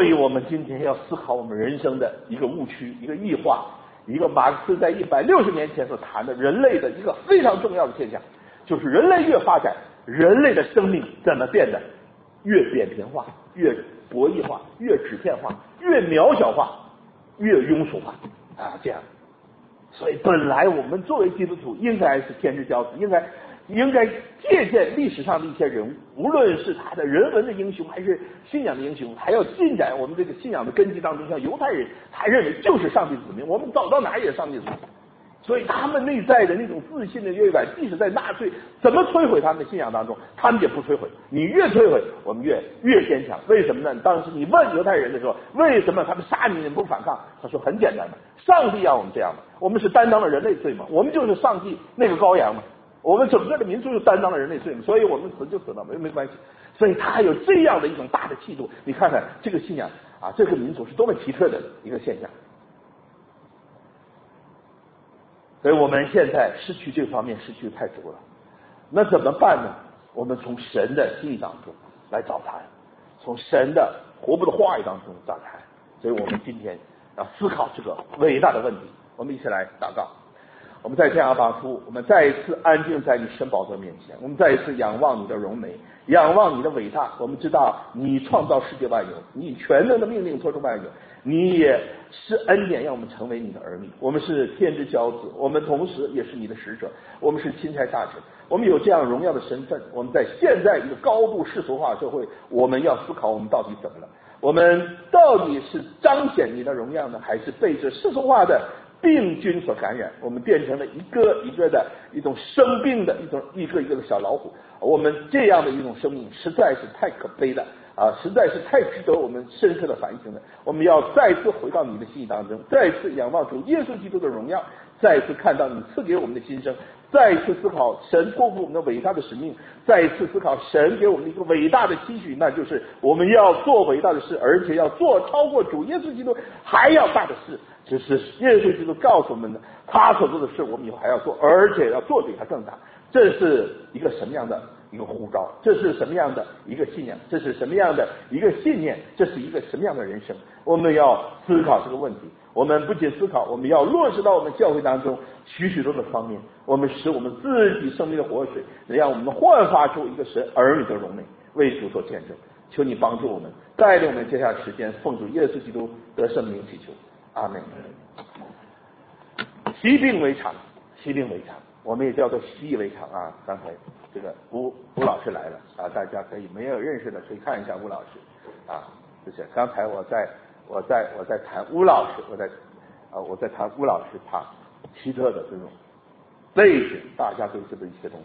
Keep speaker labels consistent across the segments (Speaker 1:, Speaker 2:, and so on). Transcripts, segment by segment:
Speaker 1: 以我们今天要思考我们人生的一个误区，一个异化，一个马克思在160年前所谈的人类的一个非常重要的现象，就是人类越发展，人类的生命怎么变得越扁平化，越博弈化，越纸片化，越渺小化，越庸俗化啊，这样。所以本来我们作为基督徒应该是天之骄子，应该借鉴历史上的一些人物，无论是他的人文的英雄，还是信仰的英雄，还要进展我们这个信仰的根基当中。像犹太人，他认为就是上帝子民，我们走到哪也是上帝子民，所以他们内在的那种自信的优越感，即使在纳粹怎么摧毁他们的信仰当中，他们也不摧毁。你越摧毁，我们越坚强。为什么呢？当时你问犹太人的时候，为什么他们杀你不反抗？他说很简单的，上帝要我们这样的，我们是担当了人类罪嘛，我们就是上帝那个羔羊嘛。我们整个的民族就担当了人类罪，所以我们死就死了，没关系。所以他还有这样的一种大的气度。你看看这个信仰啊，这个民族是多么奇特的一个现象。所以我们现在失去这方面失去太多了，那怎么办呢？我们从神的心意当中来找答案，从神的活泼的话语当中找答案。所以我们今天要思考这个伟大的问题。我们一起来祷告。我们在天涯发出，我们再一次安静在你神宝座面前，我们再一次仰望你的荣美，仰望你的伟大。我们知道你创造世界万有，你以全能的命令托出万有，你也是恩典让我们成为你的儿女。我们是天之骄子，我们同时也是你的使者，我们是钦差大臣，我们有这样荣耀的身份。我们在现在一个高度世俗化的社会，我们要思考我们到底怎么了，我们到底是彰显你的荣耀呢，还是被这世俗化的病菌所感染，我们变成了一个一个的一种生病的一个的小老虎。我们这样的一种生命实在是太可悲了啊，实在是太值得我们深刻的反省了。我们要再次回到你的心意当中，再次仰望主耶稣基督的荣耀，再次看到你赐给我们的新生，再一次思考神托付我们的伟大的使命，再一次思考神给我们的一个伟大的期许，那就是我们要做伟大的事，而且要做超过主耶稣基督还要大的事。只是耶稣基督告诉我们的，他所做的事我们以后还要做，而且要做比他更大。这是一个什么样的一个呼召？这是什么样的一个信仰？这是什么样的一个信念？这是一个什么样的人生？我们要思考这个问题。我们不仅思考，我们要落实到我们教会当中许多的方面。我们使我们自己生命的活水，让我们焕发出一个神儿女的荣美，为主所见证。求你帮助我们，带领我们接下来时间，奉主耶稣基督得圣名祈求。阿门。习病为常，习病为常，我们也叫做习以为常啊。刚才这个吴老师来了啊，大家可以没有认识的可以看一下吴老师啊。就是刚才我在谈吴老师，我在谈吴老师他奇特的这种背景，大家对这的一些东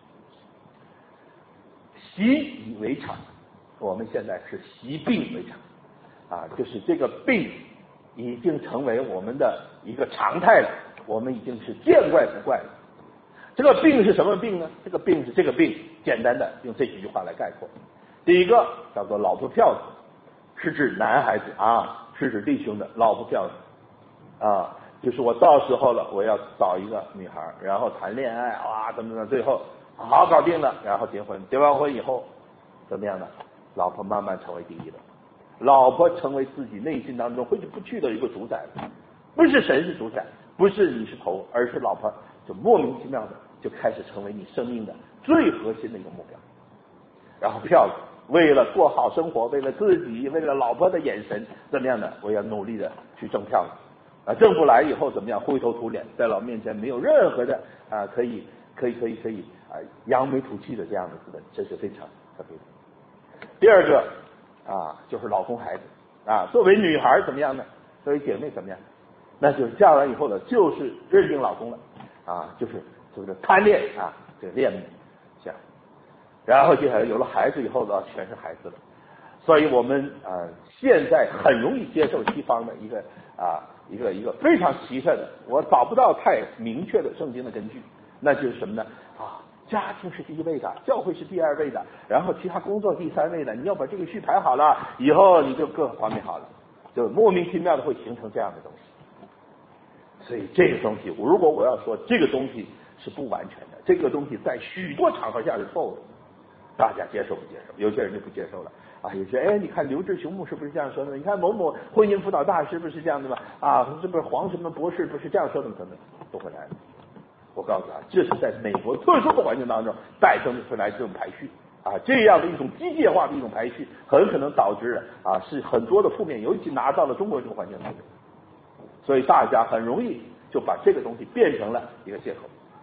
Speaker 1: 西习以为常。我们现在是习病为常啊，就是这个病已经成为我们的一个常态了，我们已经是见怪不怪了。这个病是什么病呢？这个病，简单的用这几句话来概括。第一个叫做老婆票子，是指男孩子啊，是指弟兄的老婆票子啊，就是我到时候了，我要找一个女孩，然后谈恋爱哇，怎么怎么，最后好搞定了，然后结婚，结完婚以后怎么样呢？老婆慢慢成为第一了。老婆成为自己内心当中挥之不去的一个主宰，不是神是主宰，不是你是头，而是老婆就莫名其妙的就开始成为你生命的最核心的一个目标。然后票子，为了过好生活，为了自己，为了老婆的眼神，怎么样的？我要努力的去挣票子啊，挣不来以后怎么样？灰头土脸，在老面前没有任何的啊可以啊扬眉吐气的这样的资本，这是非常特别的。第二个啊，就是老公孩子啊，作为女孩怎么样呢？作为姐妹怎么样？那就是嫁完以后呢，就是认定老公了啊，就是贪恋啊，这个恋慕这样。然后接下来有了孩子以后呢，全是孩子了。所以我们现在很容易接受西方的一个非常奇特的，我找不到太明确的圣经的根据，那就是什么呢？啊，家庭是第一位的，教会是第二位的，然后其他工作第三位的，你要把这个序排好了，以后你就各方面好了，就莫名其妙的会形成这样的东西。所以这个东西，如果我要说这个东西是不完全的，这个东西在许多场合下是错误的，大家接受不接受？有些人就不接受了啊，有些哎，你看刘志雄牧师不是这样说的，你看某某婚姻辅导大师不是这样的吗？啊，这不是黄什么博士不是这样说的吗？等等，都会来的。我告诉他，这是在美国特殊的环境当中诞生出来这种排序啊，这样的一种机械化的一种排序，很可能导致啊是很多的负面，尤其拿到了中国这个环境当中，所以大家很容易就把这个东西变成了一个借口。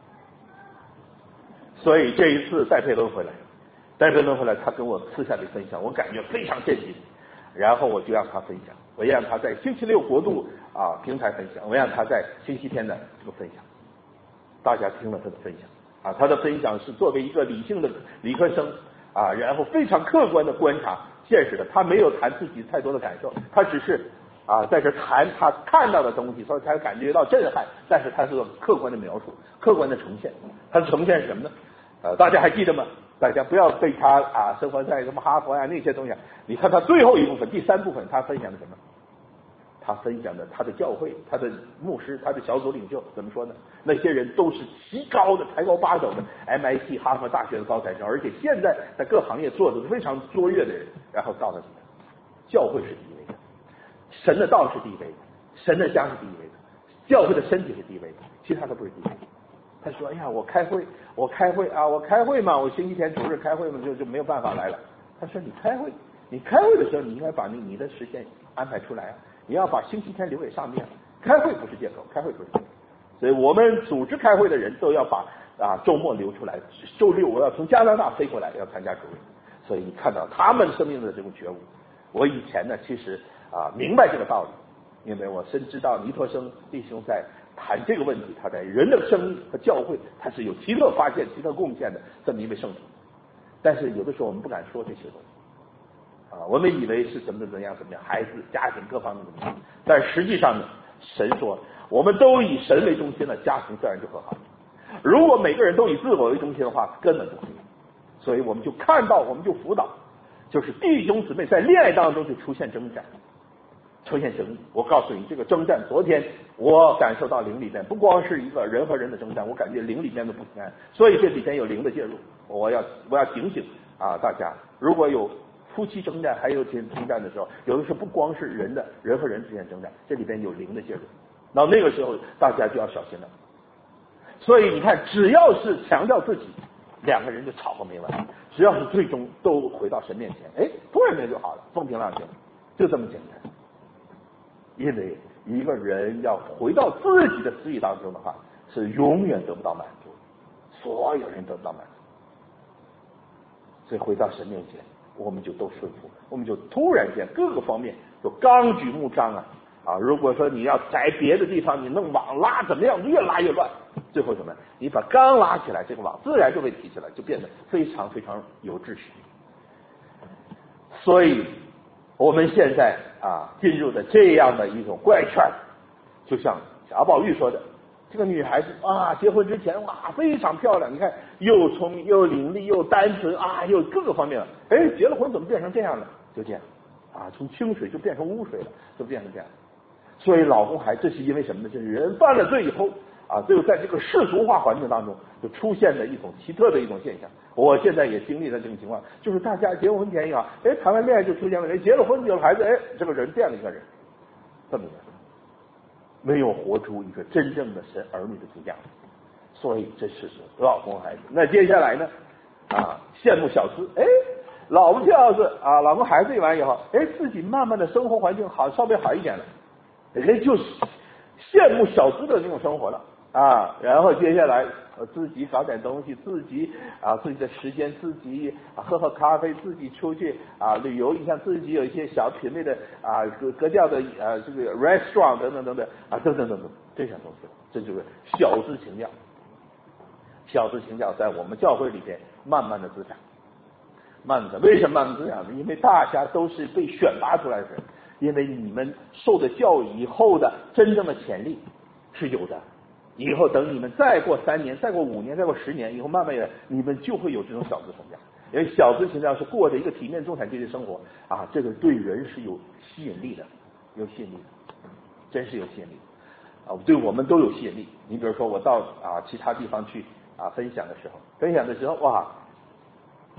Speaker 1: 所以这一次戴佩伦回来，他跟我私下里分享，我感觉非常震惊。然后我就让他分享，我让他在星期六国度啊平台分享，我让他在星期天的这个分享。大家听了他的分享啊，他的分享是作为一个理性的理科生啊，然后非常客观的观察现实的，他没有谈自己太多的感受，他只是啊在这谈他看到的东西，所以才感觉到震撼，但是他是个客观的描述，客观的呈现。他的呈现是什么呢？大家还记得吗？大家不要被他啊生活在什么哈佛呀那些东西，你看他最后一部分第3部分，他分享的什么？他分享的他的教会，他的牧师，他的小组领袖怎么说呢？那些人都是极高的抬高八斗的 MIT 哈佛大学的高材生，而且现在在各行业做的非常卓越的人。然后告诉你们，教会是第一位的，神的道是第一位的，神的家是第一位的，教会的身体是第一位的，其他都不是第一位。他说：“哎呀，我开会嘛，我星期天主日开会嘛，就没有办法来了。”他说：“你开会的时候，你应该把你的时间安排出来啊。你要把星期天留给上面，开会不是借口，开会不是借口。所以我们组织开会的人都要把周末留出来，周六我要从加拿大飞过来要参加主日。所以你看到他们生命的这种觉悟。我以前呢，其实明白这个道理，因为我深知道尼托生弟兄在谈这个问题，他在人的生命和教会，他是有奇特发现、奇特贡献的这么一位圣徒。但是有的时候我们不敢说这些东西。我们以为是怎么样，孩子、家庭各方面怎么样，但实际上呢，神说，我们都以神为中心了，家庭自然就和好。如果每个人都以自我为中心的话，根本不会。所以我们就看到，我们就辅导，就是弟兄姊妹在恋爱当中就出现征战，出现争议。我告诉你，这个征战，昨天我感受到灵里面不光是一个人和人的征战，我感觉灵里面的不平安。所以这里边有灵的介入，我要警醒大家，如果有夫妻征战，还有征战的时候，有的时候不光是人和人之间征战，这里边有灵的介入，那个时候大家就要小心了。所以你看，只要是强调自己，两个人就吵个没完；只要是最终都回到神面前，突然间就好了，风平浪静，就这么简单。因为一个人要回到自己的私欲当中的话，是永远得不到满足，所有人得不到满足。所以回到神面前，我们就都顺服，我们就突然间各个方面就纲举目张如果说你要在别的地方你弄网拉怎么样，越拉越乱，最后什么？你把纲拉起来，这个网自然就会提起来，就变得非常非常有秩序。所以我们现在进入的这样的一种怪圈，就像贾宝玉说的，这个女孩子结婚之前非常漂亮，你看又聪明又伶俐又单纯又各个方面了，结了婚怎么变成这样了？就这样从清水就变成污水了，就变成这样。所以老公这是因为什么呢？就是人犯了罪以后最后在这个世俗化环境当中就出现了一种奇特的一种现象。我现在也经历了这种情况，就是大家结婚前谈完恋爱就出现了，结了婚有了孩子，这个人变了一个人，这么一个人没有活出一个真正的神儿女的形象。所以这是老公孩子。那接下来呢羡慕小资，老婆这样子老公孩子一完以后，自己慢慢的生活环境稍微好一点了，就是羡慕小资的这种生活了然后接下来自己搞点东西，自己自己的时间，自己喝咖啡，自己出去旅游一下，自己有一些小品味的格调的这个 restaurant 等等等这些东西，这就是小资情调。小资情调在我们教会里边慢慢的滋长，为什么慢慢滋长呢？因为大家都是被选拔出来的人，因为你们受的教育以后的真正的潜力是有的。以后等你们再过3年，再过5年，再过10年以后，慢慢的你们就会有这种小资情调。因为小资情调是过着一个体面中产阶级生活这个对人是有吸引力的，真是有吸引力对我们都有吸引力。你比如说我到其他地方去分享的时候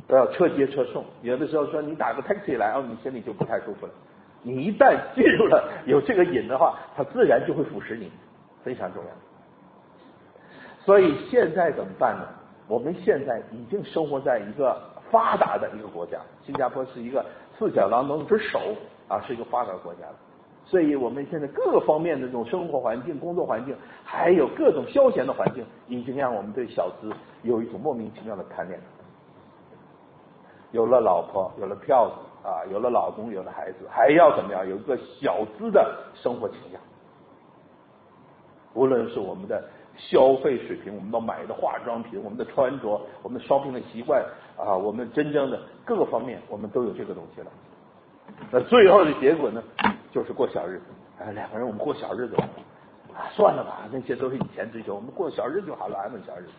Speaker 1: 都要车接车送。有的时候说你打个 taxi 来，你心里就不太舒服了。你一旦进入了有这个瘾的话，它自然就会腐蚀你，非常重要。所以现在怎么办呢？我们现在已经生活在一个发达的一个国家，新加坡是一个4小当中之首啊，是一个发达国家了。所以我们现在各个方面的这种生活环境、工作环境，还有各种消闲的环境，已经让我们对小资有一种莫名其妙的贪恋了。有了老婆，有了票子啊，有了老公，有了孩子，还要怎么样？有一个小资的生活倾向。无论是我们的消费水平，我们要买的化妆品，我们的穿着，我们的 shopping 的习惯啊，我们真正的各个方面，我们都有这个东西了。那最后的结果呢，就是过小日子。两个人我们过小日子吧，算了吧，那些都是以前追求，我们过小日子就好了，安稳小日子。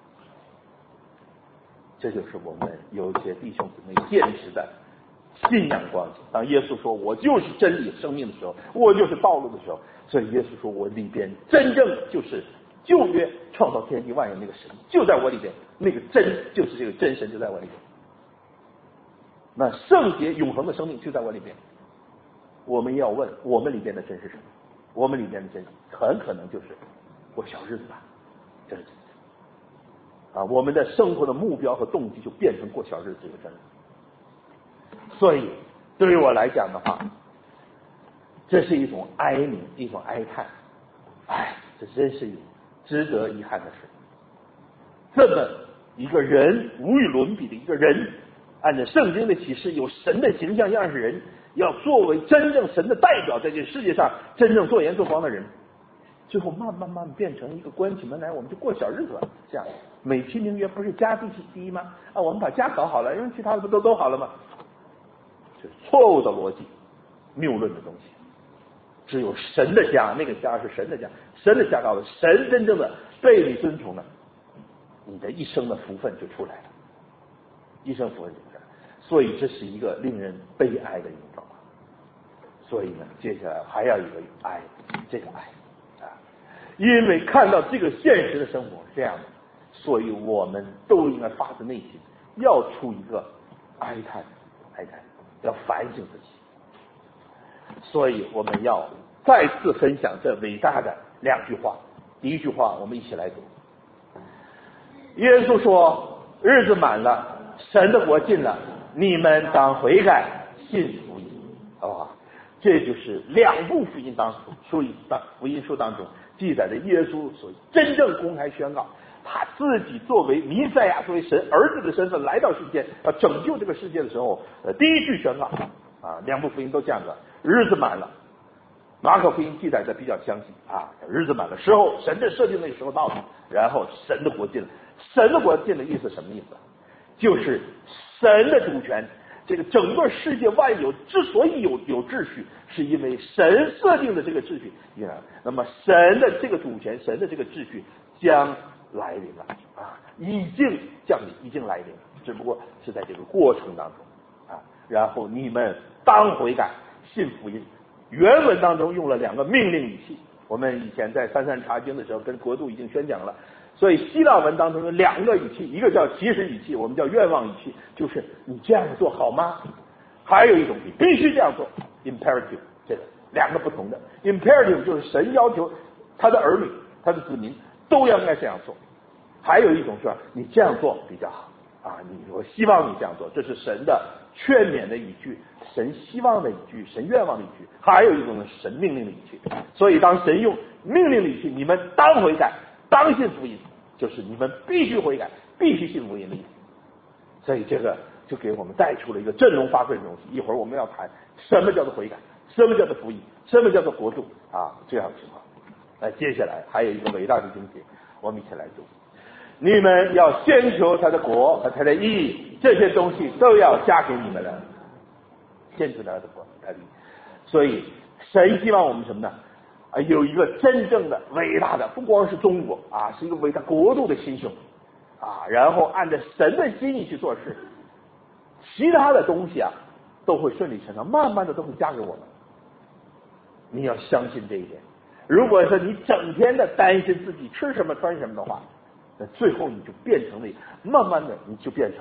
Speaker 1: 这就是我们有些弟兄姊妹现实的信仰光景。当耶稣说我就是真理生命的时候，我就是道路的时候，所以耶稣说我里边真正就是旧约创造天地万有那个神就在我里边，那个真就是这个真神就在我里边，那圣洁永恒的生命就在我里边。我们要问我们里边的真是什么？我们里边的真很可能就是过小日子吧，这是真的啊！我们的生活的目标和动机就变成过小日子这个真的。所以对于我来讲的话，这是一种哀鸣，一种哀叹。这真是值得遗憾的事。这么一个人无与伦比的一个人，按照圣经的启示，有神的形象样式人，要作为真正神的代表，在这世界上真正做盐做光的人，最后慢慢变成一个关起门来我们就过小日子了。这样美其名曰不是家第一吗？我们把家搞好了，因为其他的不都好了吗？这是错误的逻辑，谬论的东西。只有神的家，那个家是神的家，神的家搞了，神真正的被你尊崇了，你的一生的福分就出来了，一生福分就出来了。所以这是一个令人悲哀的一种状况。所以呢，接下来还要有一个哀，这个哀啊，因为看到这个现实的生活是这样的，所以我们都应该发自内心要出一个哀叹，要反省自己。所以我们要再次分享这伟大的2句话。第一句话我们一起来读，耶稣说日子满了，神的国近了，你们当悔改，信福音。这就是2部福音福音书当中记载的耶稣所真正公开宣告他自己作为弥赛亚，作为神儿子的身份来到世间，要拯救这个世界的时候，第一句宣告2部福音都这样子，日子满了。马可福音记载的比较相近日子满了，时候神的设定那个时候到了，然后神的国近了。神的国近的意思什么意思？就是神的主权。这个整个世界万有之所以有秩序，是因为神设定的这个秩序。那么神的这个主权，神的这个秩序将来临了已经降临，已经来临了，只不过是在这个过程当中然后你们当悔改，信福音。原文当中用了2个命令语气，我们以前在33查经的时候跟国度已经宣讲了。所以希腊文当中有2个语气，一个叫即时语气，我们叫愿望语气，就是你这样做好吗？还有一种必须这样做 imperative， 这个2个不同的 imperative 就是神要求他的儿女他的子民都应该这样做，还有一种是你这样做比较好我希望你这样做，这是神的劝勉的语句，神希望的语句，神愿望的语句。还有一种是神命令的语句。所以当神用命令的语句，你们当悔改，当信福音，就是你们必须悔改，必须信福音的意思。所以这个就给我们带出了一个振聋发聩的东西。一会儿我们要谈什么叫做悔改，什么叫做福音，什么叫做国度这样的情况。接下来还有一个伟大的经节，我们一起来读。你们要先求他的国和他的义，这些东西都要加给你们了。先求他的国和他的义。所以神希望我们什么呢？有一个真正的伟大的，不光是中国是一个伟大国度的心胸然后按照神的心意去做事，其他的东西都会顺理成章，慢慢的都会加给我们。你要相信这一点。如果说你整天的担心自己吃什么穿什么的话，那最后你就变成了，慢慢的你就变成了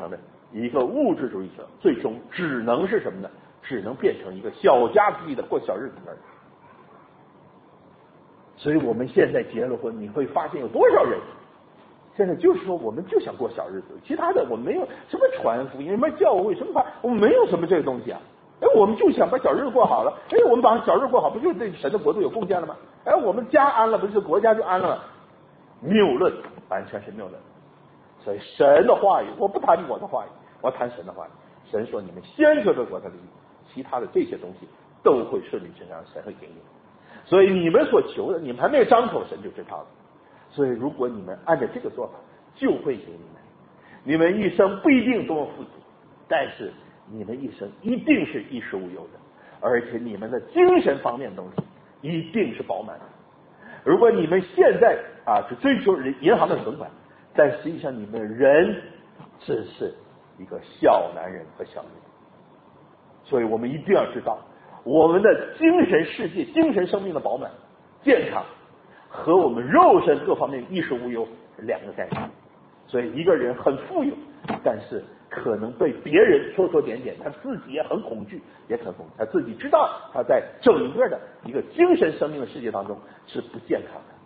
Speaker 1: 一个物质主义者最终只能是什么呢？只能变成一个小家子气的过小日子而已。所以我们现在结了婚，你会发现有多少人现在就是说我们就想过小日子，其他的我们没有什么传福音、什么教会、什么我们没有什么这个东西啊。哎，我们就想把小日子过好了。哎，我们把小日子过好，不就对神的国度有贡献了吗？哎，我们家安了，不是国家就安了吗？谬论，完全是谬论。所以神的话语，我不谈我的话语，我谈神的话语。神说你们先求着国的利益，其他的这些东西都会顺理成章，神会给你。所以你们所求的，你们还没有张口，神就知道了。所以如果你们按照这个做法，就会给你们。你们一生不一定多么富足，但是你们一生一定是衣食无忧的，而且你们的精神方面的东西一定是饱满的。如果你们现在是追求银行的存款，但实际上你们人只是一个小男人和小女人。所以我们一定要知道，我们的精神世界、精神生命的饱满、健康和我们肉身各方面衣食无忧是两个概念。所以一个人很富有，但是可能被别人说说点点，他自己也很恐惧，也很恐惧，他自己知道他在整个的一个精神生命的世界当中是不健康的。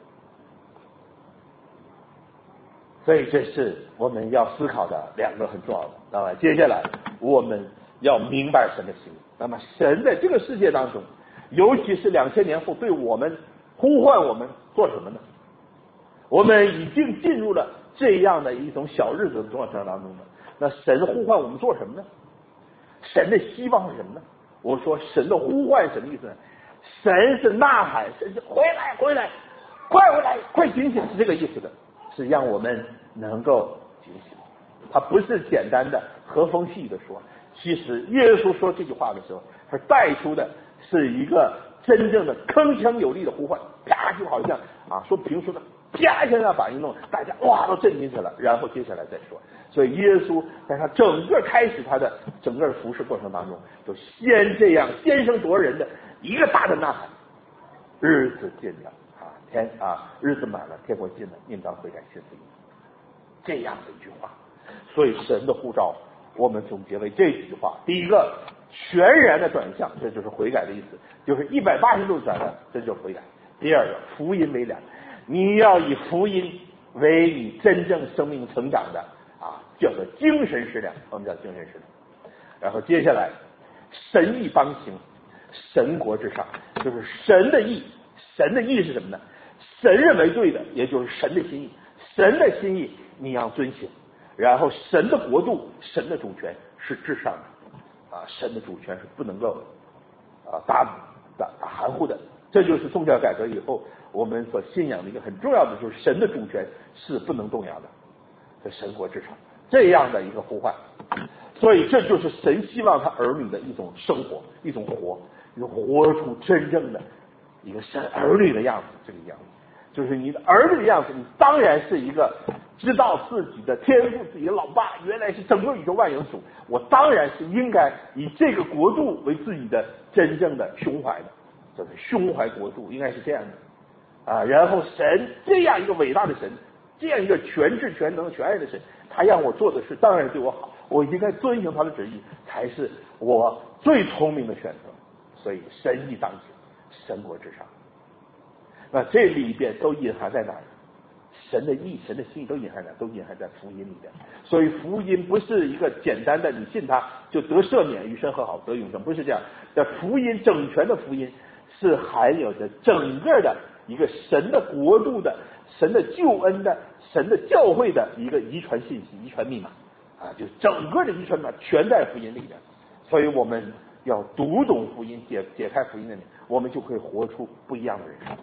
Speaker 1: 所以这是我们要思考的两个很重要的。那么接下来我们要明白神的心意。那么神在这个世界当中，尤其是2000年后对我们呼唤我们做什么呢？我们已经进入了这样的一种小日子的状态当中了。那神呼唤我们做什么呢？神的希望是什么呢？我说神的呼唤什么意思呢？神是呐喊，神是回来回来，快回来，快醒醒，是这个意思的，是让我们能够警醒。他不是简单的和风细雨的说，其实耶稣说这句话的时候，他带出的是一个真正的铿锵有力的呼唤，啪，就好像说评书的啪一下把一弄，大家哇都震惊起来，然后接下来再说。所以耶稣在他整个开始他的整个服事过程当中，就先这样先声夺人的一个大的呐喊：日子近了日子满了，天国近了，应当悔改信福音。这样的一句话。所以神的呼召我们总结为这几句话：第一个，全然的转向，这就是悔改的意思，就是180度转向，这就是悔改。第二个，福音为粮，你要以福音为你真正生命成长的叫做精神食粮，我们叫精神食粮。然后接下来，神意邦行，神国之上，就是神的意。神的意是什么呢？神认为对的，也就是神的心意。神的心意你要遵行。然后神的国度，神的主权是至上的神的主权是不能够打含糊的。这就是宗教改革以后我们所信仰的一个很重要的，就是神的主权是不能动摇的，在神国之上这样的一个呼唤。所以这就是神希望他儿女的一种生活，一种活出真正的一个神儿女的样子。这个样子就是你的儿女的样子，你当然是一个知道自己的天父，自己的老爸原来是整个宇宙万有主，我当然是应该以这个国度为自己的真正的胸怀的，就是胸怀国度，应该是这样的然后神这样一个伟大的神，这样一个全智全能全爱的神，他让我做的事当然对我好，我应该遵行他的旨意，才是我最聪明的选择。所以神意当行，神国之上。那这里边都隐含在哪儿？神的意、神的心意都隐含在福音里边。所以福音不是一个简单的你信他就得赦免、与神和好、得永生，不是这样。在福音整全的福音是含有着整个的一个神的国度的、神的救恩的、神的教会的一个遗传信息、遗传密码就整个的遗传密码全在福音里边。所以我们要读懂福音，解开福音的，我们就可以活出不一样的人生。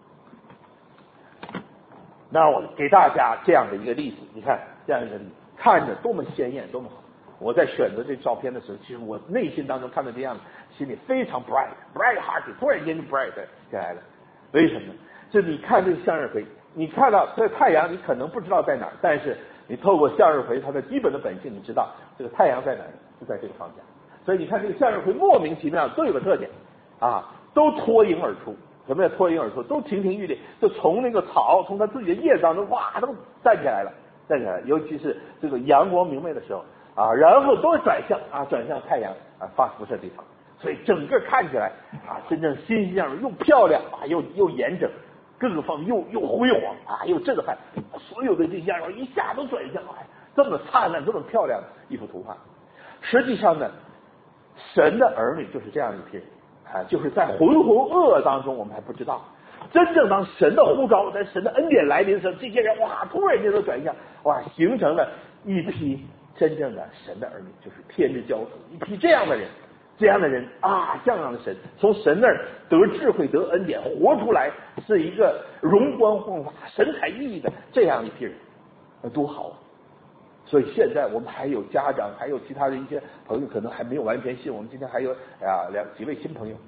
Speaker 1: 那我给大家这样的一个例子，你看这样一个例子，看着多么鲜艳，多么好。我在选择这照片的时候，其实我内心当中看到这样子，心里非常 bright hearted， 突然间就 bright 起来了。为什么呢？就你看这个向日葵，你看到这个太阳，你可能不知道在哪儿，但是你透过向日葵它的基本的本性，你知道这个太阳在哪儿，就在这个方向。所以你看这个向日葵莫名其妙都有个特点都脱颖而出。什么叫脱颖而出？都亭亭玉立，就从那个草，从它自己的叶子当中，哇，都站起来了。尤其是这个阳光明媚的时候， 啊，然后都转向太阳啊发辐射地方，所以整个看起来啊真正欣欣向荣，又漂亮啊又严整，各个方面又辉煌啊又震撼，所有的这些一下都转向，这么灿烂这么漂亮的一幅图画。实际上呢，神的儿女就是这样一批人啊，就是在浑浑噩噩当中我们还不知道，真正当神的呼召在神的恩典来临的时候，这些人哇突然间都转向，哇形成了一批真正的神的儿女，就是天之骄子，一批这样的人啊，这样的神从神那儿得智慧得恩典活出来，是一个容光焕发神采奕奕的这样一批人，多好啊！所以现在我们还有家长还有其他的一些朋友可能还没有完全信，我们今天还有几位新朋友。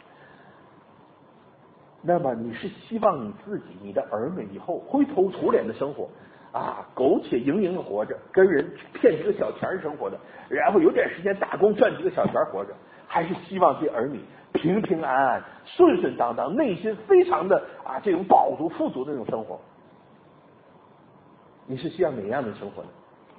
Speaker 1: 那么你是希望你自己你的儿女以后灰头土脸的生活啊，苟且营营的活着，跟人骗几个小钱生活的，然后有点时间打工赚几个小钱活着，还是希望这儿女平平安安顺顺当当，内心非常的这种饱足富足的那种生活？你是希望哪样的生活呢？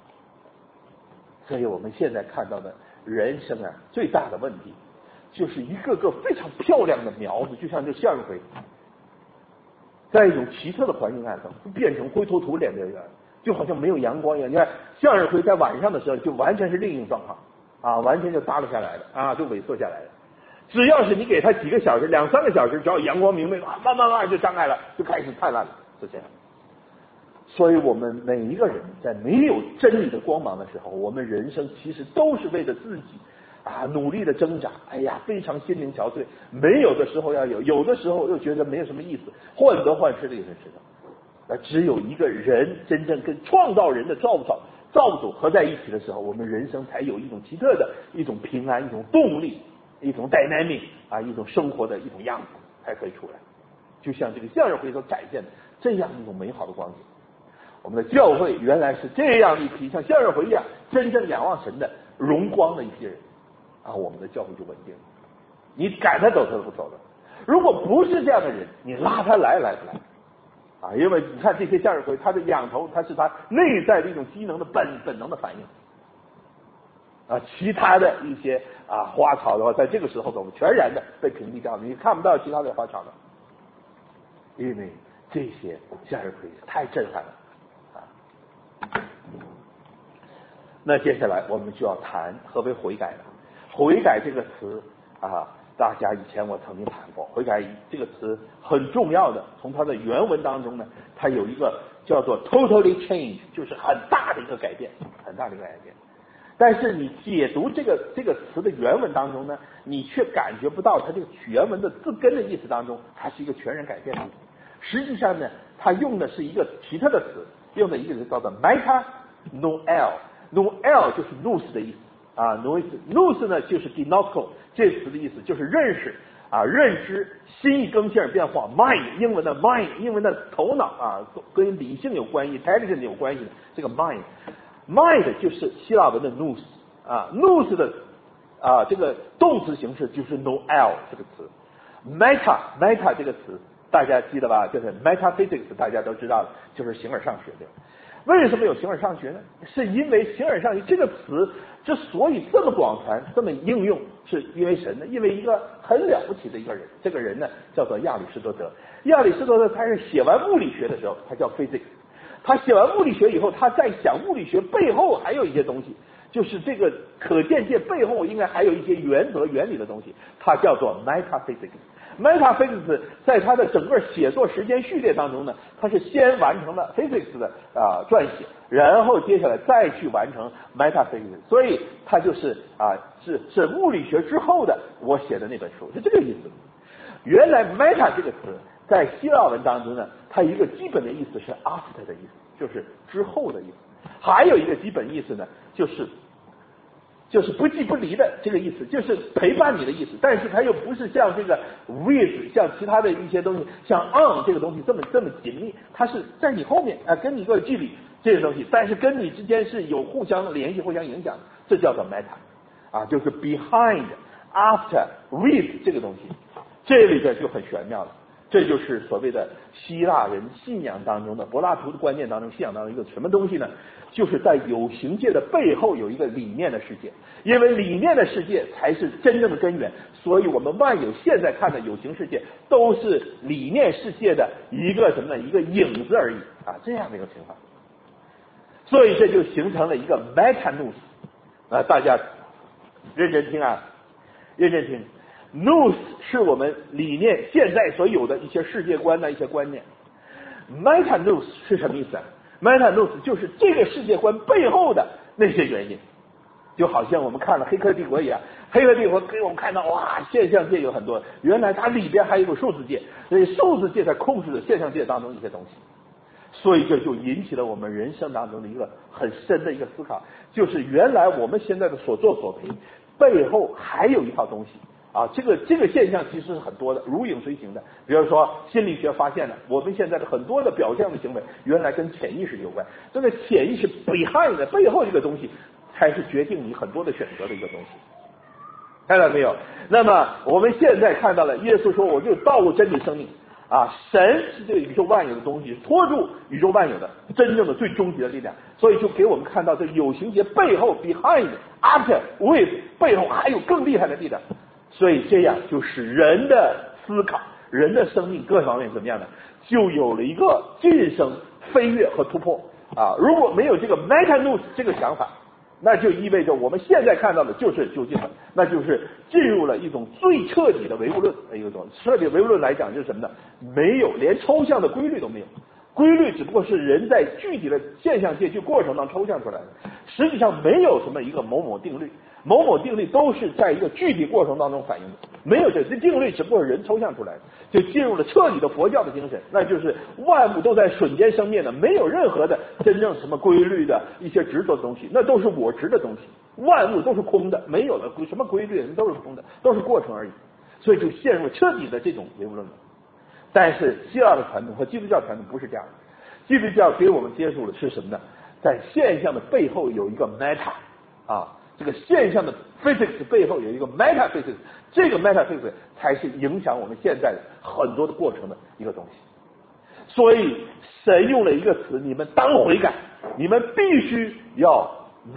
Speaker 1: 所以我们现在看到的人生最大的问题就是一个个非常漂亮的苗子，就像这向日葵，在一种奇特的环境下头变成灰头土脸的人，就好像没有阳光一样。你看向日葵在晚上的时候就完全是另一种状况完全就耷拉下来了就萎缩下来了。只要是你给它几个小时2-3个小时，只要阳光明媚慢慢就张开了，就开始灿烂了，是这样。所以我们每一个人在没有真理的光芒的时候，我们人生其实都是为了自己努力的挣扎，非常心灵憔悴，没有的时候要有，有的时候又觉得没有什么意思，患得患失的一份时候。只有一个人真正跟创造人的造物主合在一起的时候，我们人生才有一种奇特的一种平安，一种动力，一种 dynamic 一种生活的一种样子才可以出来。就像这个向日葵所展现的这样一种美好的光景。我们的教会原来是这样一批像向日葵一样真正仰望神的荣光的一批人我们的教会就稳定了。你赶他走他都不走了，如果不是这样的人，你拉他来不来因为你看这些向日葵，它的仰头，它是它内在的一种机能的本能的反应其他的一些花草的话，在这个时候我们全然的被屏蔽掉了，你看不到其他的花草了，因为这些向日葵太震撼了那接下来我们就要谈何为悔改了。悔改这个词大家以前我曾经谈过，悔改这个词很重要的，从它的原文当中呢，它有一个叫做 totally change， 就是很大的一个改变，很大的一个改变。但是你解读这个词的原文当中呢，你却感觉不到它这个原文的字根的意思当中，它是一个全然改变的意思。实际上呢，它用的是一个奇特的词，用的一个词叫做 metanoel，noel 就是 nous 的意思nous 呢就是 gnosko 这词的意思，就是认识认知，心意更新而变化 mind， 英文的 mind， 英文的头脑跟理性有关系 intelligence 有关系的这个 mind 就是希腊文的 nous nous 的这个动词形式就是 noel 这个词。meta 这个词大家记得吧，就是 metaphysics 大家都知道了，就是形而上学的。为什么有形而上学呢？是因为形而上学这个词之所以这么广传这么应用，是因为神呢，因为一个很了不起的一个人，这个人呢叫做亚里士多德。亚里士多德他是写完物理学的时候，他叫 physics， 他写完物理学以后，他在想物理学背后还有一些东西，就是这个可见界背后应该还有一些原则原理的东西，它叫做 metaphysics。metaphysics 在他的整个写作时间序列当中呢，他是先完成了 physics 的撰写，然后接下来再去完成 metaphysics， 所以他就是是物理学之后的我写的那本书，是这个意思。原来 meta 这个词在希腊文当中呢，它一个基本的意思是 after 的意思，就是之后的意思。还有一个基本意思呢，就是不弃不离的这个意思，就是陪伴你的意思。但是它又不是像这个 with 像其他的一些东西，像 on 这个东西这么紧密，它是在你后面跟你一个距离这些东西，但是跟你之间是有互相联系、互相影响的，这叫做 meta 就是 behind、after、with 这个东西，这里边就很玄妙了。 这就是所谓的希腊人信仰当中的柏拉图的观念当中信仰当中一个什么东西呢？就是在有形界的背后有一个理念的世界，因为理念的世界才是真正的根源，所以我们万有现在看的有形世界都是理念世界的一个什么呢？一个影子而已啊，这样的一个情况。所以这就形成了一个 metanous 啊，大家认真听啊，认真听。nous 是我们理念现在所有的一些世界观的一些观念 ，metanous 是什么意思啊 ？metanous 就是这个世界观背后的那些原因，就好像我们看了《黑客帝国》一样，《黑客帝国》给我们看到哇，现象界有很多，原来它里边还有个数字界，所以数字界在控制着现象界当中一些东西，所以这就引起了我们人生当中的一个很深的一个思考，就是原来我们现在的所作所为背后还有一套东西。啊，这个现象其实是很多的，如影随形的。比如说，心理学发现了，我们现在的很多的表象的行为，原来跟潜意识有关。这个潜意识 behind 的背后这个东西，才是决定你很多的选择的一个东西。看到没有？那么我们现在看到了，耶稣说：“我就道路、真理、生命。”啊，神是这个宇宙万有的东西，是托住宇宙万有的真正的最终极的力量。所以就给我们看到，这有形界背后 behind、after、with 背后还有更厉害的力量。所以这样就使人的思考、人的生命各方面怎么样呢？就有了一个晋升、飞跃和突破啊！如果没有这个 metanous 这个想法，那就意味着我们现在看到的就是究竟的，那就是进入了一种最彻底的唯物论的一个东西。彻底唯物论来讲就是什么呢？没有，连抽象的规律都没有。规律只不过是人在具体的现象界去过程当中抽象出来的，实际上没有什么一个某某定律，某某定律都是在一个具体过程当中反映的，没有这定律只不过是人抽象出来的，就进入了彻底的佛教的精神，那就是万物都在瞬间生灭的，没有任何的真正什么规律的一些执着的东西，那都是我执的东西，万物都是空的，没有的什么规律都是空的，都是过程而已，所以就陷入彻底的这种唯物论了。但是希腊的传统和基督教传统不是这样的，基督教给我们接触的是什么呢？在现象的背后有一个 meta 啊，这个现象的 physics 背后有一个 metaphysics， 这个 metaphysics 才是影响我们现在很多的过程的一个东西。所以神用了一个词，你们当悔改，你们必须要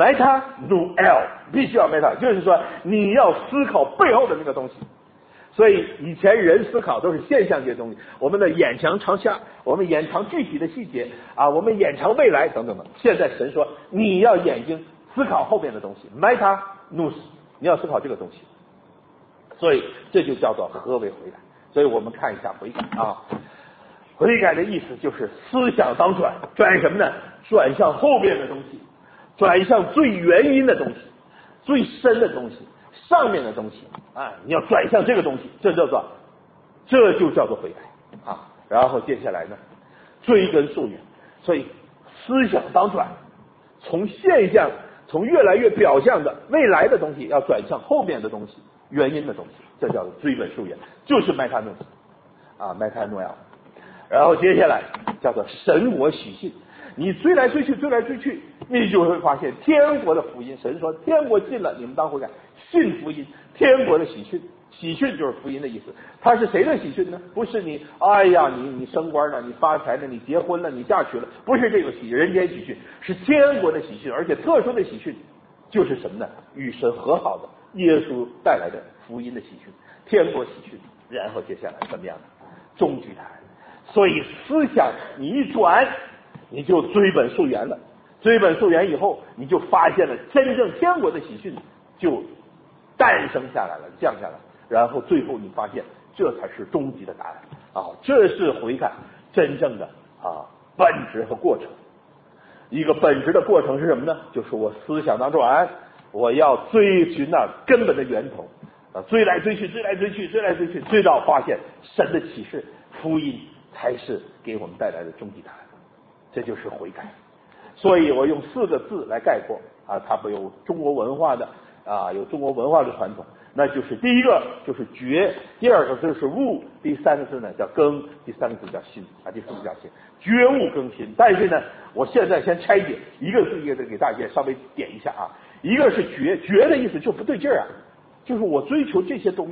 Speaker 1: metanoel， 必须要 meta， 就是说你要思考背后的那个东西。所以以前人思考都是现象界的东西，我们的眼常瞎，我们眼藏具体的细节啊，我们眼藏未来等等的。现在神说你要眼睛思考后面的东西 ，metanous， 你要思考这个东西。所以这就叫做何为悔改。所以我们看一下悔改啊，悔改的意思就是思想当转，转什么呢？转向后面的东西，转向最原因的东西，最深的东西。上面的东西啊，你要转向这个东西，这就叫做悔改啊。然后接下来呢，追根溯源，所以思想当转，从现象，从越来越表象的未来的东西，要转向后面的东西，原因的东西，这叫做追根溯源，就是 metanoel 啊 metanoel。然后接下来叫做神国喜讯，你追来追去，你就会发现天国的福音。神说天国近了，你们当悔改，信福音。天国的喜讯，喜讯就是福音的意思。它是谁的喜讯呢？不是你，哎呀，你升官了，你发财了，你结婚了，你嫁娶了，不是这个喜，人间喜讯，是天国的喜讯，而且特殊的喜讯就是什么呢？与神和好的耶稣带来的福音的喜讯，天国喜讯。然后接下来怎么样呢？终局谈。所以思想你一转，你就追本溯源了。追本溯源以后，你就发现了真正天国的喜讯就诞生下来了，降下来，然后最后你发现这才是终极的答案啊！这是悔改真正的本质和过程。一个本质的过程是什么呢？就是我思想当转，我要追寻那根本的源头啊，追来追去，追到发现神的启示福音才是给我们带来的终极答案。这就是悔改。所以我用4个字来概括啊，它不有中国文化的有中国文化的传统，那就是第一个就是觉，第二个就是悟，第三个字呢叫更，第三个字叫新啊，第四个叫新，觉悟更新。但是呢，我现在先拆解一个字一个字给大家稍微点一下啊。一个是觉，觉的意思就不对劲儿啊，就是我追求这些东西，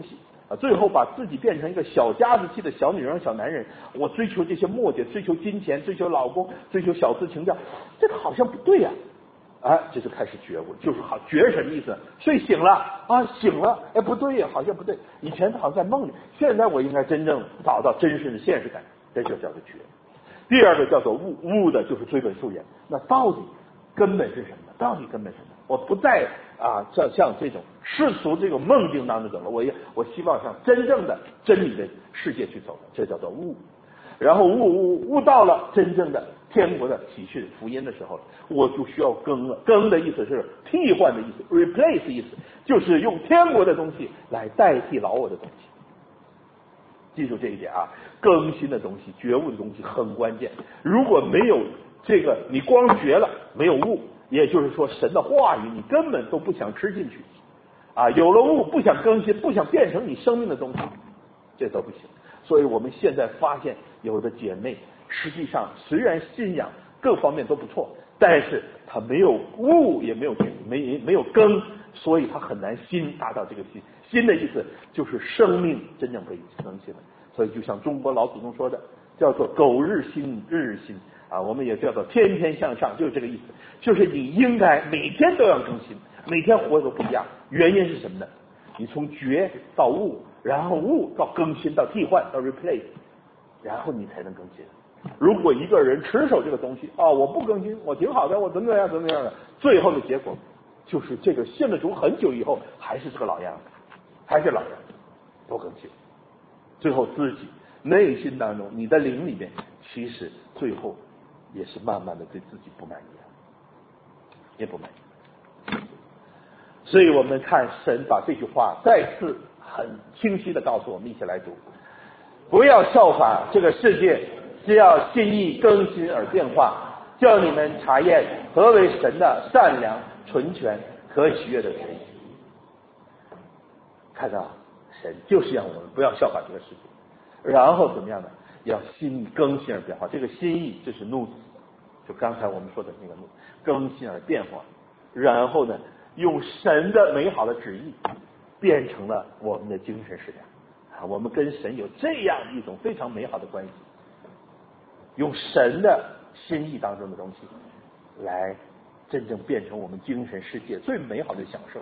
Speaker 1: 最后把自己变成一个小家子气的小女人、小男人，我追求这些末节，追求金钱，追求老公，追求小资情调，这个好像不对呀。这就开始觉悟，就是好觉什么意思？睡醒了醒了，不对呀，好像不对。以前好像在梦里，现在我应该真正找到真实的现实感，这就叫做觉。第二个叫做悟，悟的就是追本溯源。那到底根本是什么？到底根本是什么？我不再像这种世俗这种梦境当中走了，我希望向真正的真理的世界去走了，这叫做悟。然后悟到了真正的天国的启示福音的时候，我就需要更了。更的意思是替换的意思 ，replace 意思就是用天国的东西来代替老我的东西。记住这一点更新的东西、觉悟的东西很关键。如果没有这个，你光觉了没有悟，也就是说神的话语你根本都不想吃进去有了悟不想更新，不想变成你生命的东西，这都不行。所以我们现在发现有的姐妹实际上虽然信仰各方面都不错，但是她没有悟，也没有根，所以她很难达到这个心。心的意思就是生命真正被更新了。所以就像中国老祖宗说的，叫做苟日新，日日新我们也叫做天天向上，就是这个意思。就是你应该每天都要更新，每天活得不一样。原因是什么呢？你从觉到悟，然后悟到更新，到替换，到 replace， 然后你才能更新。如果一个人持守这个东西我不更新，我挺好的，我怎么样的，最后的结果就是这个信了主很久以后还是这个老样子，还是老样子，不更新。最后自己内心当中，你的灵里面其实最后也是慢慢的对自己不满意，也不满意。所以我们看神把这句话再次很清晰的告诉我们，一起来读：不要效法这个世界，只要心意更新而变化，叫你们查验何为神的善良、纯全、可喜悦的旨意。看到神就是让我们不要效法这个世界，然后怎么样呢？要心意更新而变化。这个心意就是怒子，就刚才我们说的那个怒，更新而变化。然后呢，用神的美好的旨意变成了我们的精神食粮我们跟神有这样一种非常美好的关系，用神的心意当中的东西来真正变成我们精神世界最美好的享受。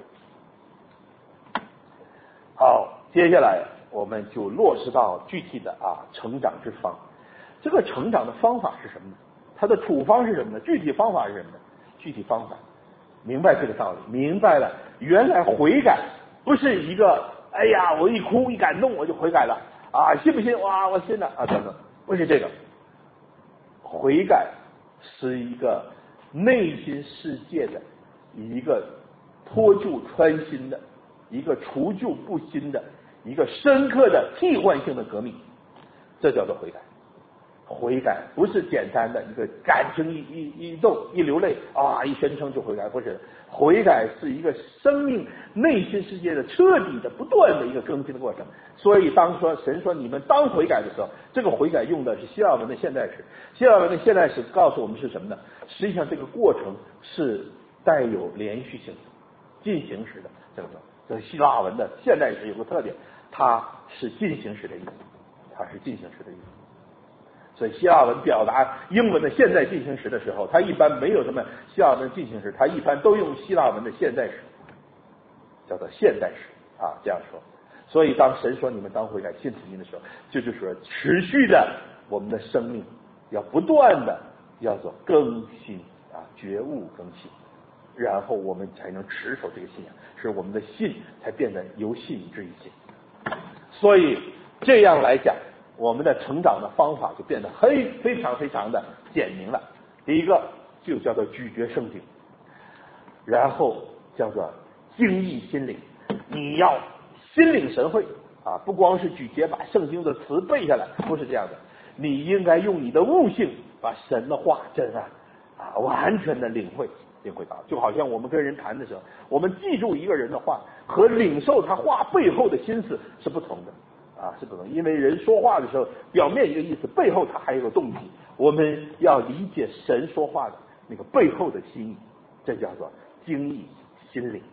Speaker 1: 好，接下来我们就落实到具体的成长之方。这个成长的方法是什么呢？它的处方是什么呢？具体方法是什么呢？具体方法明白这个道理，明白了原来悔改不是一个我一哭一感动我就悔改了信不信？哇，我信了等等，不是这个。悔改是一个内心世界的一个脱旧穿新的，一个除旧布新的，一个深刻的替换性的革命，这叫做悔改。悔改不是简单的一个感情一动一流泪一宣称就悔改，不是。悔改是一个生命内心世界的彻底的不断的一个更新的过程。所以当说神说你们当悔改的时候，这个悔改用的是希腊文的现代史。希腊文的现代史告诉我们是什么呢？实际上这个过程是带有连续性的进行时的这个希腊文的现代史有个特点，它是进行时的意思，它是进行时的意思。所以希腊文表达英文的现在进行时的时候，它一般没有什么希腊文进行时，它一般都用希腊文的现在时，叫做现代时这样说。所以当神说你们当悔改信福音的时候，就是说持续的我们的生命要不断的要做更新觉悟更新，然后我们才能持守这个信仰，使我们的信才变得由信以至于信。所以这样来讲，我们的成长的方法就变得非常非常的简明了。第一个就叫做咀嚼圣经，然后叫做精益心灵。你要心领神会不光是咀嚼把圣经的词背下来，不是这样的，你应该用你的悟性把神的话真完全的领会到。就好像我们跟人谈的时候，我们记住一个人的话和领受他话背后的心思是不同的是不同，因为人说话的时候表面一个意思，背后他还有个动机。我们要理解神说话的那个背后的心意，这叫做精益心灵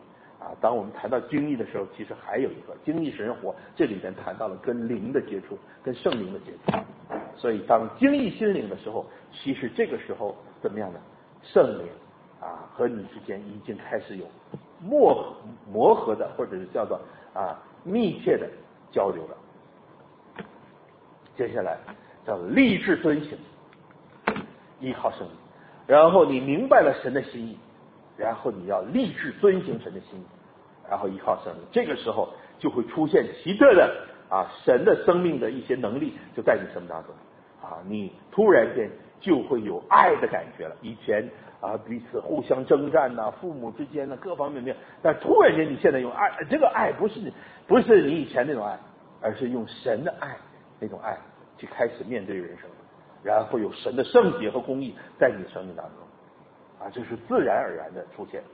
Speaker 1: 当我们谈到精义的时候，其实还有一个精义神活，这里边谈到了跟灵的接触，跟圣灵的接触。所以当精义心灵的时候，其实这个时候怎么样呢？圣灵和你之间已经开始有磨合的，或者是叫做密切的交流了。接下来叫立志遵行，依靠圣灵，然后你明白了神的心意，然后你要立志遵行神的心意，然后依靠圣灵，这个时候就会出现奇特的神的生命的一些能力就在你生命当中你突然间就会有爱的感觉了。以前彼此互相征战父母之间各方面没有，但突然间你现在用爱，这个爱不是你以前那种爱，而是用神的爱那种爱去开始面对人生，然后有神的圣洁和公义在你生命当中这是自然而然的出现。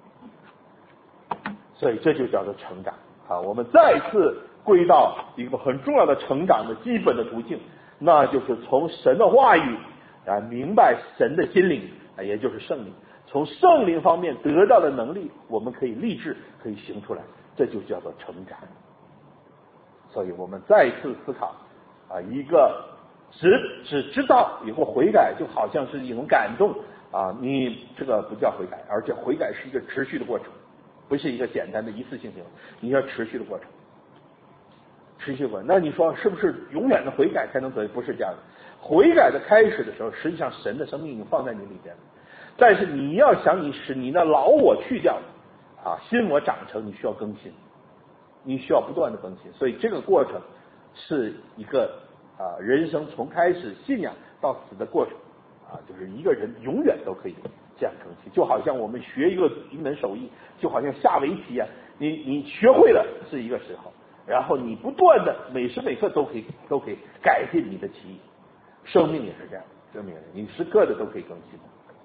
Speaker 1: 所以这就叫做成长我们再次归到一个很重要的成长的基本的途径，那就是从神的话语明白神的心灵也就是圣灵，从圣灵方面得到的能力，我们可以立志，可以行出来，这就叫做成长。所以我们再一次思考一个只知道以后悔改，就好像是一种感动你这个不叫悔改，而且悔改是一个持续的过程，不是一个简单的一次性行为，你要持续的过程。持续过，那你说是不是永远的悔改才能得？不是这样的。悔改的开始的时候，实际上神的生命已经放在你里边了，但是你要想你使你的老我去掉新我长成，你需要更新，你需要不断的更新。所以这个过程是一个人生从开始信仰到死的过程就是一个人永远都可以这样更新。就好像我们学一门手艺，就好像下围棋你学会了是一个时候，然后你不断的每时每刻都可以改进你的棋艺。生命也是这样，生命你时刻的都可以更新。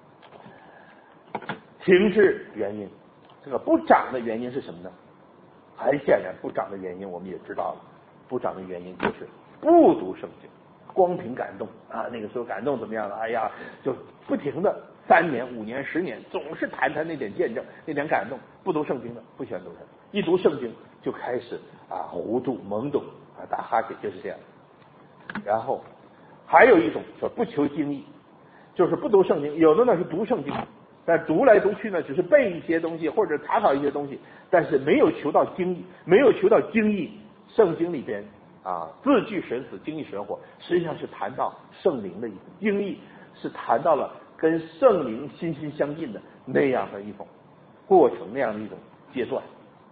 Speaker 1: 停滞原因，这个不长的原因是什么呢？很显然，不长的原因我们也知道了，不长的原因就是不读圣经，光凭感动那个时候感动怎么样了？哎呀，就不停的3年、5年、10年，总是谈那点见证、那点感动，不读圣经的，不喜欢读圣经，一读圣经就开始糊涂懵懂打哈欠，就是这样。然后还有一种说不求精义，就是不读圣经，有的呢是读圣经，但读来读去呢只是背一些东西或者查考一些东西，但是没有求到精义，没有求到精义。圣经里边字句神死，精义神活，实际上是谈到圣灵的意思，精义是谈到了跟圣灵心心相印的那样的一种过程，那样的一种阶段。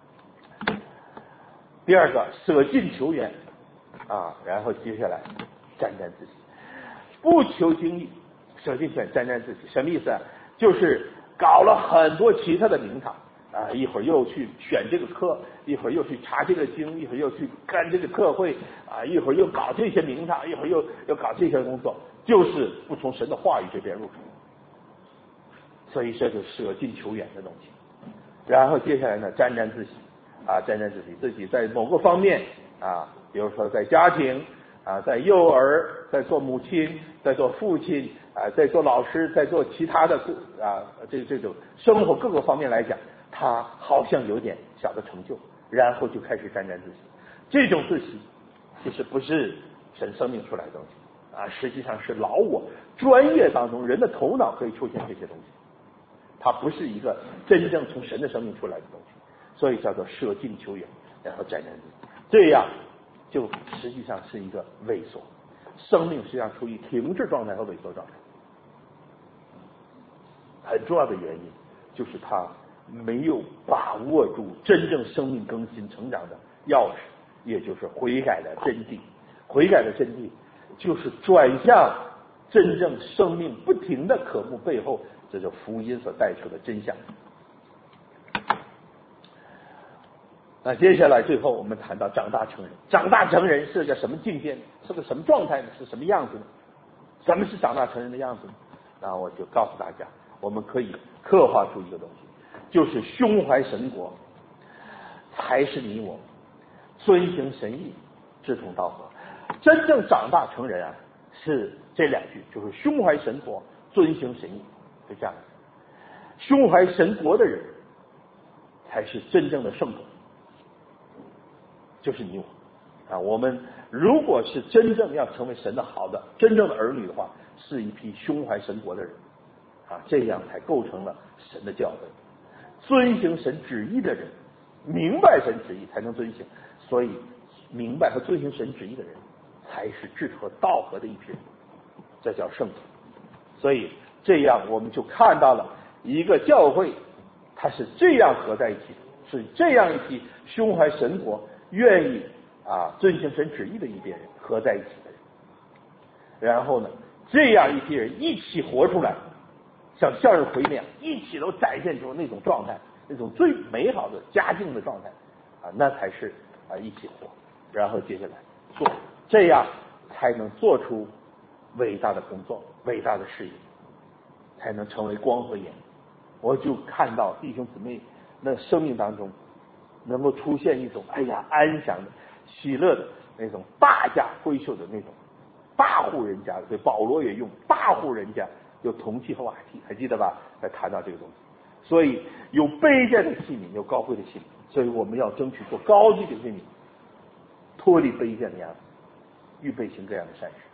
Speaker 1: 第二个舍近求远然后接下来沾沾自喜，不求精义，舍近求远，沾沾自喜，什么意思就是搞了很多其他的名堂一会儿又去选这个课，一会儿又去查这个经，一会儿又去干这个特会一会儿又搞这些名堂，一会儿又搞这些工作，就是不从神的话语这边入手。所以这就舍近求远的东西。然后接下来呢，沾沾自喜沾沾自喜，自己在某个方面比如说在家庭在幼儿，在做母亲，在做父亲在做老师，在做其他的这种生活各个方面来讲，他好像有点小的成就，然后就开始沾沾自喜。这种自喜其实不是神生命出来的东西实际上是老我专业当中人的头脑可以出现这些东西，它不是一个真正从神的生命出来的东西，所以叫做舍近求远，然后沾沾自喜。这样就实际上是一个萎缩，生命实际上处于停滞状态和萎缩状态。很重要的原因就是他没有把握住真正生命更新成长的钥匙，也就是悔改的真谛。悔改的真谛就是转向真正生命不停的渴慕背后，这就福音所带出的真相。那接下来最后我们谈到长大成人，长大成人是个什么境界呢？是个什么状态呢？是什么样子呢？什么是长大成人的样子呢？那我就告诉大家，我们可以刻画出一个东西，就是胸怀神国，才是你我遵行神意，志同道合。真正长大成人是这2句，就是胸怀神国，遵行神意，就这样。胸怀神国的人才是真正的圣徒，就是你我啊。我们如果是真正要成为神的好的真正的儿女的话，是一批胸怀神国的人啊，这样才构成了神的教会。遵行神旨意的人，明白神旨意才能遵行，所以明白和遵行神旨意的人才是志合道合的一批人，这叫圣徒。所以这样我们就看到了一个教会，它是这样合在一起的，是这样一批胸怀神国愿意遵行神旨意的一批人合在一起的人，然后呢这样一批人一起活出来，像向日葵那样一起都展现出那种状态，那种最美好的佳境的状态那才是一起活，然后接下来做，这样才能做出伟大的工作，伟大的事业，才能成为光和盐。我就看到弟兄姊妹那生命当中能够出现一种安详的喜乐的那种大家闺秀的那种大户人家，所以保罗也用大户人家有铜器和瓦器，还记得吧？来谈到这个东西，所以有卑贱的器皿，有高贵的器皿，所以我们要争取做高级的器皿，脱离卑贱的样子，预备行这样的善事。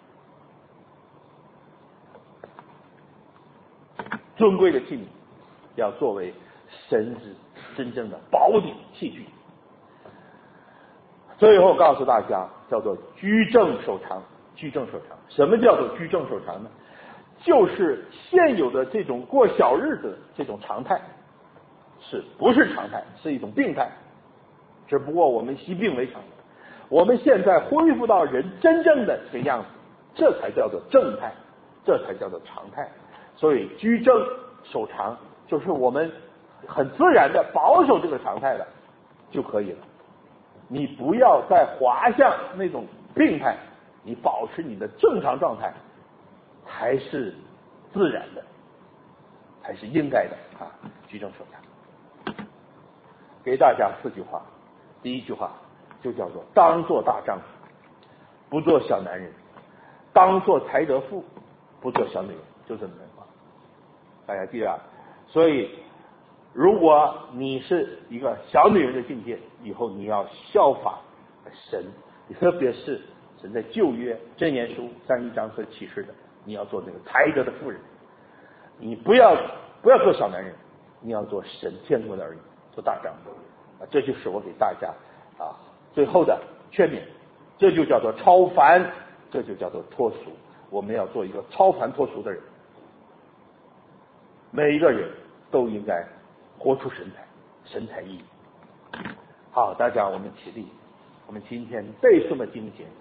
Speaker 1: 尊贵的器皿要作为神之真正的宝鼎器具。最后告诉大家，叫做居正守常。居正守常，什么叫做居正守常呢？就是现有的这种过小日子的这种常态，是不是常态？是一种病态。只不过我们习病为常，我们现在恢复到人真正的这个样子，这才叫做正态，这才叫做常态。所以居正守常，就是我们很自然的保守这个常态了就可以了。你不要再滑向那种病态，你保持你的正常状态才是自然的，才是应该的居正守常。给大家4句话。第一句话就叫做当做大丈夫，不做小男人；当做才德妇，不做小女人。就这么句话，大家记得。所以如果你是一个小女人的境界，以后你要效法神，特别是神在旧约箴言书31章所启示的，你要做那个才德的妇人。你不要做小男人，你要做神天国的儿女，做大丈夫。这就是我给大家最后的劝勉。这就叫做超凡，这就叫做脱俗。我们要做一个超凡脱俗的人，每一个人都应该活出神采，神采奕奕。好，大家我们起立，我们今天背诵的经节，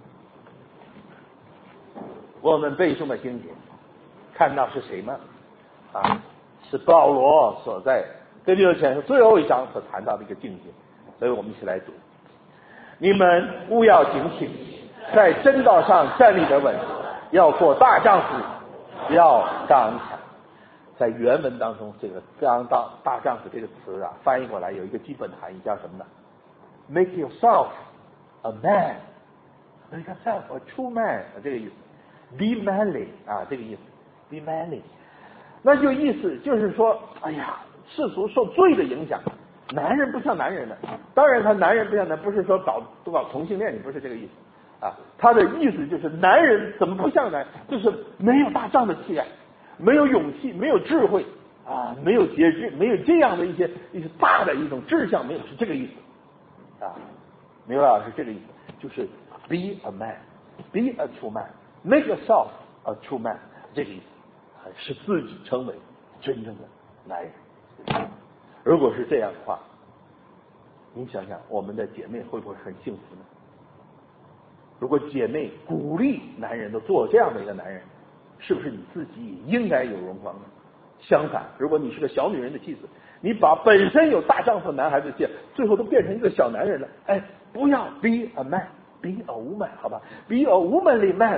Speaker 1: 我们背诵的经节看到是谁吗？是保罗所在哥林多前书最后一章所谈到的一个境界，所以我们一起来读：你们务要警醒，在真道上站立得稳，要做大丈夫，要刚强。在原文当中，这个大丈夫这个词翻译过来有一个基本的含义，叫什么呢？ Make yourself a man, make yourself a true man， 这个意思。Be manly 这个意思。Be manly， 那就意思就是说，世俗受罪的影响，男人不像男人了。当然，他男人不像男人，不是说搞同性恋，不是这个意思他的意思就是男人怎么不像男人，就是没有大丈的气概，没有勇气，没有智慧没有节制，没有这样的一些大的一种志向，没有，是这个意思明白了？是这个意思，就是 be a man, be a true man, make yourself a true man， 这个意思，使自己成为真正的男人。如果是这样的话，你想想我们的姐妹会不会很幸福呢？如果姐妹鼓励男人都做这样的一个男人，是不是你自己也应该有荣光呢？相反，如果你是个小女人的妻子，你把本身有大丈夫的男孩子的最后都变成一个小男人了，不要 be a man, be a woman， 好吧 ，be a womanly man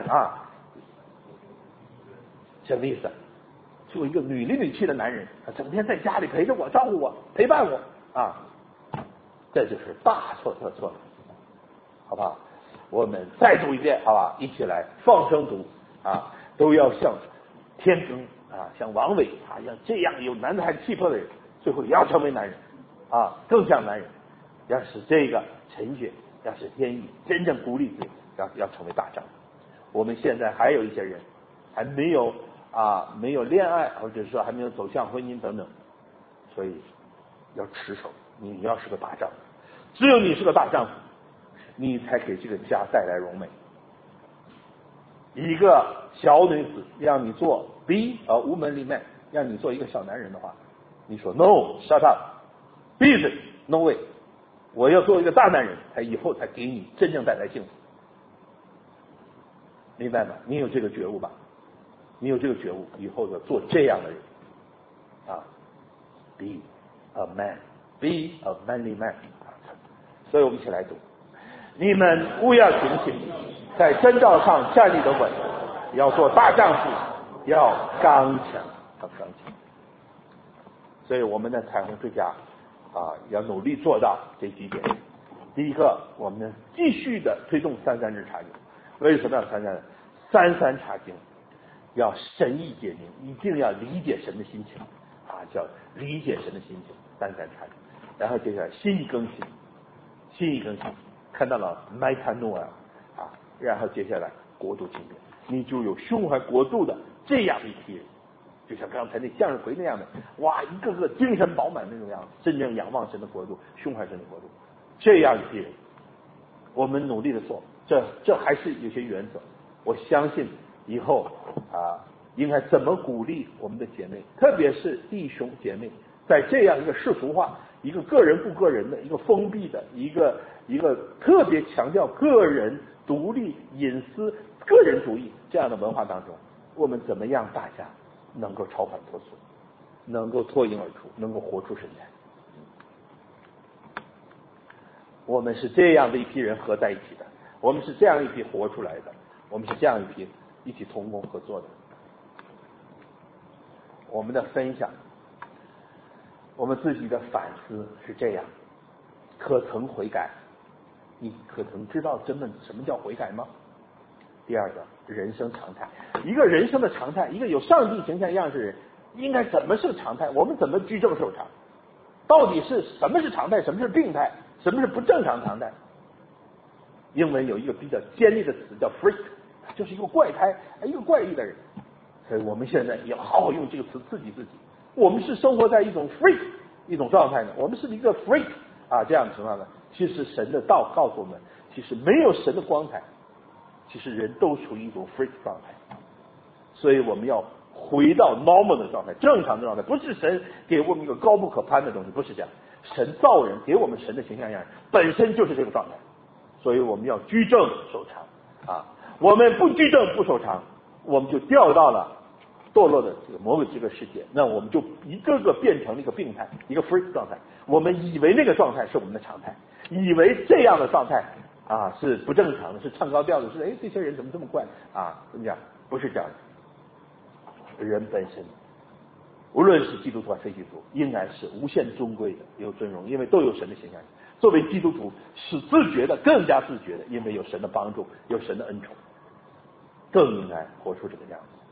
Speaker 1: 什么意思？做一个女里女气的男人，整天在家里陪着我，照顾我，陪伴我这就是大错特错了，好不好？我们再读一遍，好吧？一起来放声读都要像天更像王伟像这样有男孩气魄的人，最后也要成为男人。 更像男人，要使这个陈雪，要使天意真正鼓励自己，要成为大丈夫。我们现在还有一些人还没有没有恋爱，或者说还没有走向婚姻等等，所以要持守，你要是个大丈夫，只有你是个大丈夫，你才给这个家带来荣美。一个小女子让你做 be a womanly man， 让你做一个小男人的话，你说 no shut up busy no way， 我要做一个大男人，以后才给你真正带来幸福，明白吗？你有这个觉悟吧？你有这个觉悟，以后要做这样的人be a man be a manly man。 所以我们一起来读，你们务要警醒，在真道上站立得稳，要做大丈夫，要刚强，要刚强。所以我们的彩虹之家要努力做到这几点。第一个，我们继续的推动33日查经。为什么要33查经？要神意解明，一定要理解神的心情叫理解神的心情。33查经，然后接下来心意更新，心意更新，看到了metanoia然后接下来国度清变，你就有胸怀国度的这样一批人，就像刚才那向日葵那样的，一个个精神饱满那种样子，真正仰望神的国度，胸怀神的国度，这样一批人，我们努力的做，这还是有些原则。我相信以后应该怎么鼓励我们的姐妹，特别是弟兄姐妹，在这样一个世俗化、一个个人顾个人的、一个封闭的、一个特别强调个人独立、隐私、个人主义这样的文化当中，我们怎么样大家能够超凡脱俗，能够脱颖而出，能够活出神来？我们是这样的一批人合在一起的，我们是这样一批活出来的，我们是这样一批一起同工合作的。我们的分享，我们自己的反思是这样：可曾悔改？你可曾知道真的什么叫悔改吗？第二个，人生常态，一个人生的常态，一个有上帝形象样式的人，应该怎么是常态？我们怎么居正受常？到底是什么是常态？什么是病态？什么是不正常常态？英文有一个比较尖利的词叫 freak， 就是一个怪胎，一个怪异的人。所以我们现在也好好用这个词刺激自己。我们是生活在一种 freak 一种状态呢，我们是一个 freak 这样的情况呢。其实神的道告诉我们，其实没有神的光彩，其实人都处于一种 freak 状态。所以我们要回到 normal 的状态，正常的状态，不是神给我们一个高不可攀的东西，不是这样。神造人，给我们神的形象样式，本身就是这个状态。所以我们要居正守常我们不居正不守常，我们就掉到了堕落的这个魔鬼这个世界，那我们就一个个变成了一个病态，一个 freak 状态。我们以为那个状态是我们的常态，以为这样的状态是不正常的，是唱高调的，是这些人怎么这么怪怎么讲？不是这样的。人本身，无论是基督徒还是非基督徒，应该是无限尊贵的，有尊荣，因为都有神的形象。作为基督徒是自觉的，更加自觉的，因为有神的帮助，有神的恩宠，更应该活出这个样子。